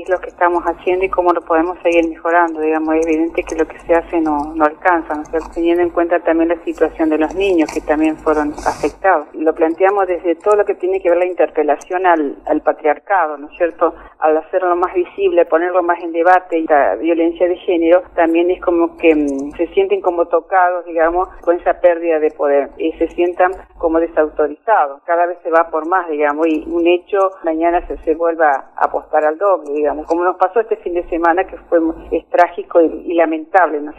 es lo que estamos haciendo y cómo lo podemos seguir mejorando. Digamos, es evidente que lo que se hace no alcanza, ¿no es cierto? Teniendo en cuenta también la situación de los niños que también fueron afectados. Lo planteamos desde todo lo que tiene que ver la interpelación al patriarcado, ¿no es cierto? Al hacerlo más visible, ponerlo más en debate, y la violencia de género también es como que se sienten como tocados, digamos, con esa pérdida de poder, y se sientan como desautorizados. Cada vez se va por más, digamos, y un hecho mañana se vuelva a apostar al doble, digamos, como nos pasó este fin de semana, que fue es trágico y lamentable, ¿no?